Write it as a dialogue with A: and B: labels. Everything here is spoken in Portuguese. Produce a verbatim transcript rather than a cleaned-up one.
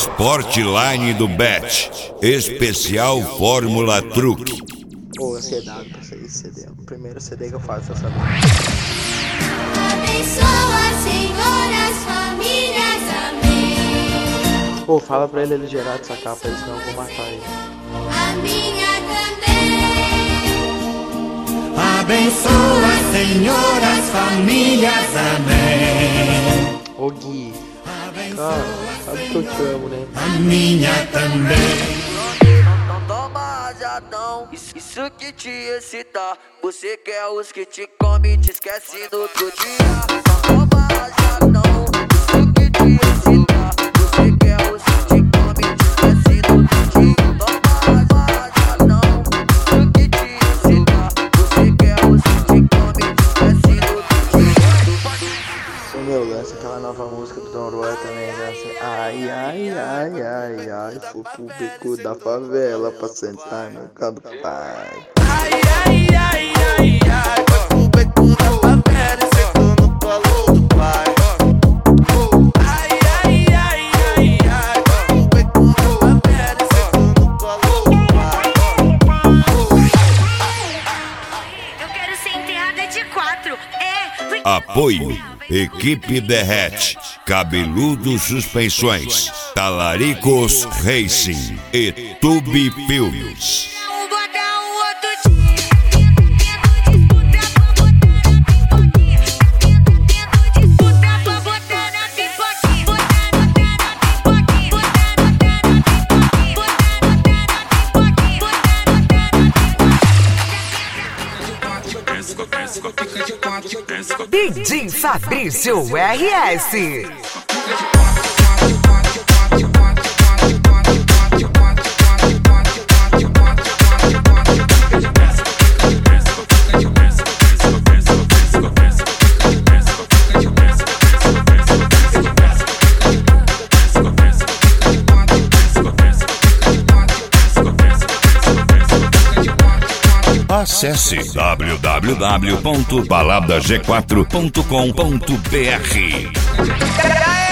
A: Sportline do Bet, especial Fórmula Truque.
B: Pô, ansiedade pra sair esse C D. O primeiro C D que eu faço essa noite.
C: Abençoa, Senhor, as famílias, amém.
B: Pô, fala pra ele ele gerar dessa capa, senão eu vou matar ele.
C: A minha também.
D: Abençoa, Senhor, as famílias, amém.
B: Ô Gui, cara, sabe que eu te amo, né?
D: A minha também.
E: Não toma rajadão, isso, isso que te excita. Você quer os que te come e te esquece no outro dia. Não toma rajadão, isso que te excita. Você quer os que te come e te esquece no outro dia. Não toma rajadão, isso que te excita. Você quer os que te come e te esquece no outro dia.
B: O meu lance, aquela nova música do Don Roy também, né? Assim, ai, ai, ai, ai, ai, fui pro bico da favela pra sentar no canto do pai.
D: Ai, ai, ai, ai, ai, foi pro beco da favela e sentou no colo do pai. Ai, ai, ai, ai, ai, foi pro beco da favela e sentou no colo do pai.
F: Eu quero ser enterrada de quatro. É.
A: Apoio Equipe Derrete, Cabeludo Suspensões, Talaricos Racing e Tube Filmes.
F: Um bota o outro. Disputa pra botar na pipoquinha. Botar na pipoquinha. Botar na pipoquinha.
G: D J Fabrício R S.
A: Acesse w w w ponto balada g quatro ponto com ponto b r.